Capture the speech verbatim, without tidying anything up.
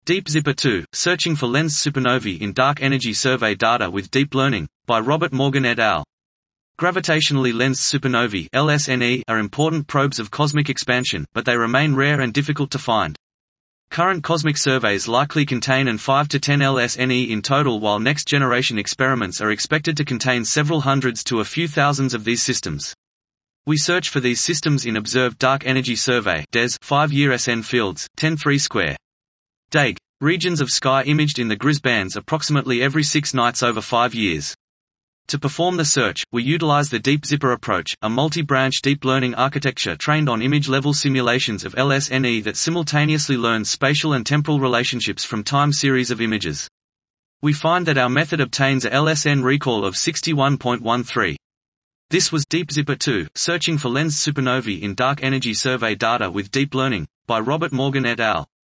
Deep Zipper two, Searching for Lensed Supernovae in Dark Energy Survey Data with Deep Learning, by Robert Morgan et al. Gravitationally lensed supernovae (L S N E) are important probes of cosmic expansion, but they remain rare and difficult to find. Current cosmic surveys likely contain an five to ten L S N E in total, while next-generation experiments are expected to contain several hundreds to a few thousands of these systems. We search for these systems in Observed Dark Energy Survey (D E S) five-year S N fields, ten three square. D A G, regions of sky imaged in the G R I S bands approximately every six nights over five years. To perform the search, we utilize the Deep Zipper approach, a multi-branch deep learning architecture trained on image-level simulations of L S N E that simultaneously learns spatial and temporal relationships from time series of images. We find that our method obtains a L S N recall of sixty-one point one three. This was Deep Zipper two, Searching for Lensed Supernovae in Dark Energy Survey Data with Deep Learning, by Robert Morgan et al.